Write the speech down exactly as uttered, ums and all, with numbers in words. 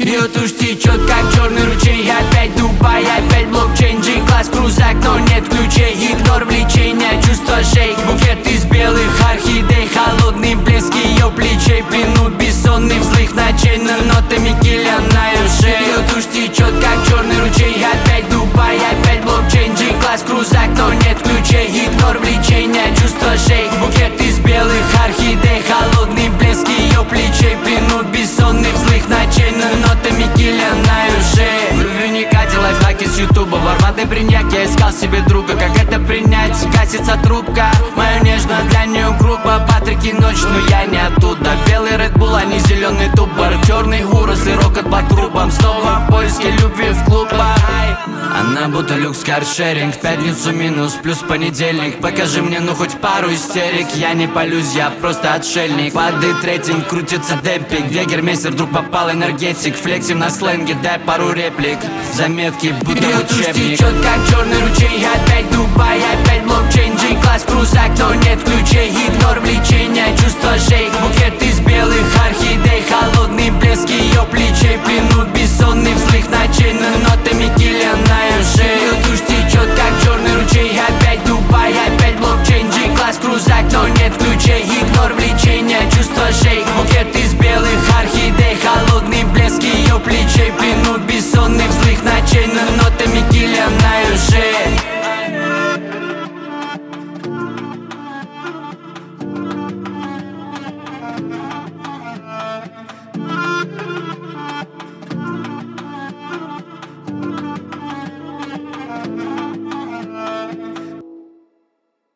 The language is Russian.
Ее тушь течет, как черный ручей. Опять Дубай, опять блокчейн, G-класс, крузак, но нет ключей. Игнор влечения, чувство шейк. Букет из белых орхидей, холодный блеск ее плечей. Плену бессонных злых ночей, над нотами киля на ее шее. Ее тушь течет, как черный ручей. Опять Дубай, опять блокчейн, G-класс, крузак, но нет ключей. Игнор влечения, чувство шейк. Букет из белых орхидей, холодный блеск ее плечей. Плену бессонных злых ночей, над нотами киля на ее шее. В Вероникате лайфхаки с ютуба, в ароматной бриньяке я искал себе друга. Как это принять? Гасится трубка, моя нежная для нее группа. Патрики ночь, но я не оттуда. Белый Red Bull, а не зеленый тубор. Черный урос и рокот по трубам. Снова в поиске любви в клубах. Она будто люкс каршеринг. В пятницу минус, плюс понедельник. Покажи мне ну хоть пару истерик. Я не палюсь, я просто отшельник. Падает рейтинг, крутится демпинг. Вегермейстер, вдруг попал энергетик. Флексим на сленге, дай пару реплик. Заметки, будто учебник. Течет, как черный ручей. Опять Дубай, опять блокчейн, G-класс, крузак, но нет ключей. Игнор влечения, чувство шейк. Букет из белых орхидей, холодный блеск ее плечей.